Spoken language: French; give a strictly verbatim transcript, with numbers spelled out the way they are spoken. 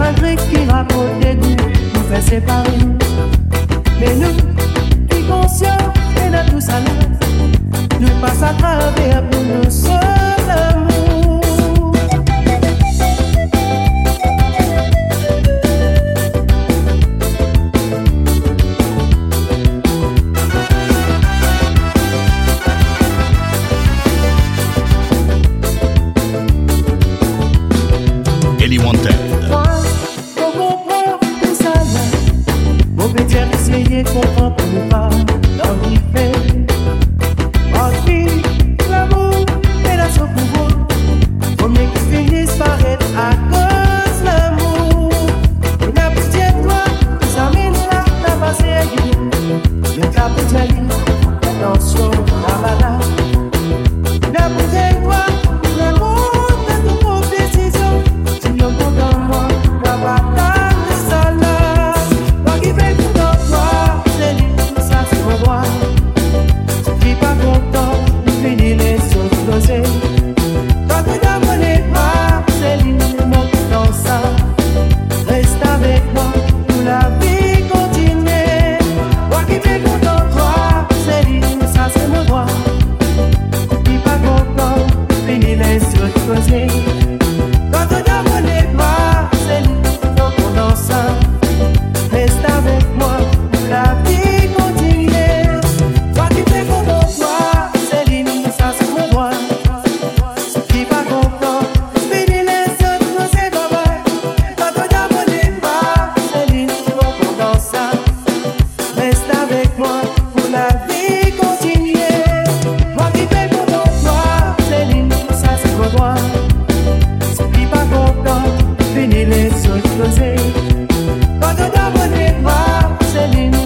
malgré qu'il raconte des goûts, nous fait séparer. Mais nous, qui conscients et dans tout ça, nous passons à travers pour nous seul amour. Ellie Wanted. Moi, on comprend tout ça là. On peut dire essayer de comprendre pour nous pas l'homme qui fait. En vie, l'amour et la son pouvoir. Faut mieux qu'ils finissent par être à cause de l'amour. Et n'a plus de toi, ça mène là, t'as passé à lui. Le cap de Jali, attention, la balade. N'a plus de toi, l'amour, t'as tout pour décision. Tu n'as pas dans moi, la bataille de salade. Moi qui vais tout dans toi, c'est lui, ça c'est mon droit. Tu n'es pas content, finis les autres closés. Toi qui n'abonnais pas, c'est lui, mon dans ça. Reste avec moi, pour la vie continuer. Moi qui vais tout dans toi, c'est lui, ça c'est mon droit. Tu n'es pas content, finis les autres closés. Quand on n'abonnait pas, c'est lui, donc on danse. Reste avec moi, la vie continue. Toi qui t'es content de toi, c'est lui, ça c'est mon droit. Qui pas content, finis les autres, nous c'est bye bye. Quand on n'abonnait pas, c'est lui, donc on danse. Reste avec moi, pour la vie continue. Moi qui t'es content de toi, c'est lui, ça c'est mon droit. Qui pas content, finis les autres closés. Quand on n'abonnait pas, c'est lui.